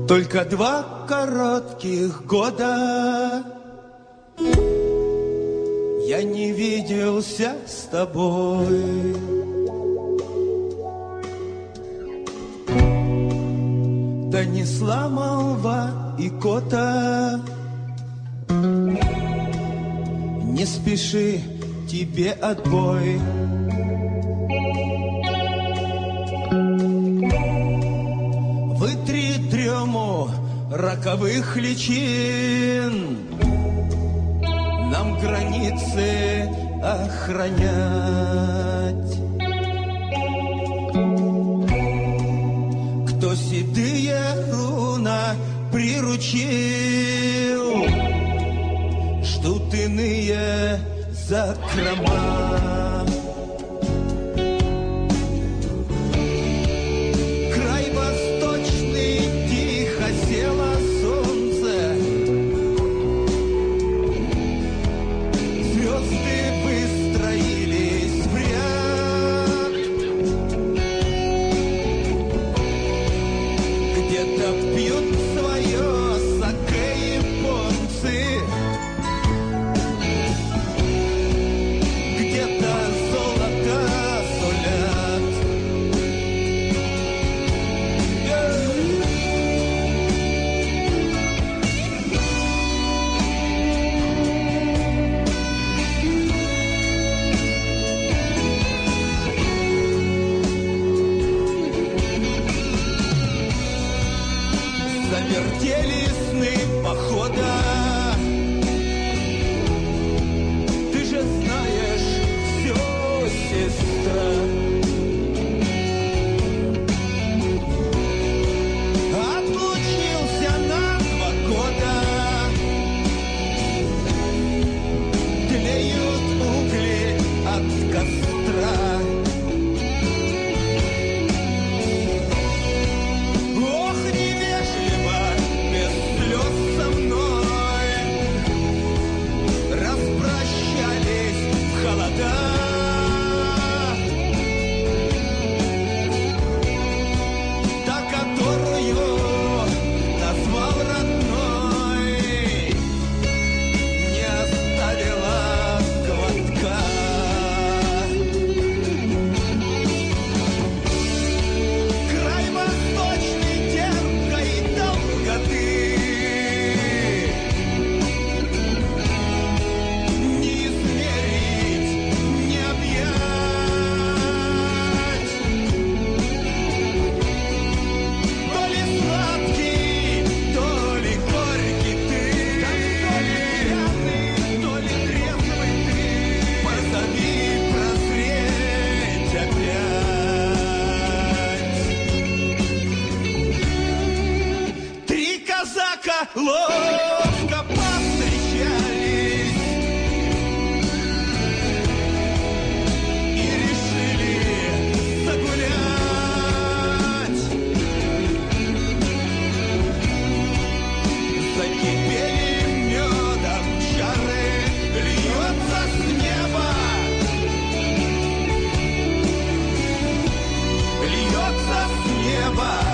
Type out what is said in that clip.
Только 2 коротких года я не виделся с тобой. Донесла молва и кота: не спеши, тебе отбой. Вытри дрему роковых личин, нам границы охранять. Кто седые руна приручил, ждут иные закрома. Край восточный, тихо село солнце, звезды выстроились в ряд. Где-то пьют свое саке японцы, где-то золото сулят. Завертели сны похода, ты же знаешь все, сестра. Отлучился на 2 года, тлеют угли от костра. Ох, невежливо, без слез со мной распрощались в холода. Та, которую назвал родной, не оставила глотка. Край восточный терпкой долготы, не измерить, не объять. То ли сладкий, то ли горький ты, то ли пьяный, то ли трезвый ты. Позови прозреть опять. 3 казака ловко повстречались и решили загулять. Закипели медом чары, льется с неба, льется с неба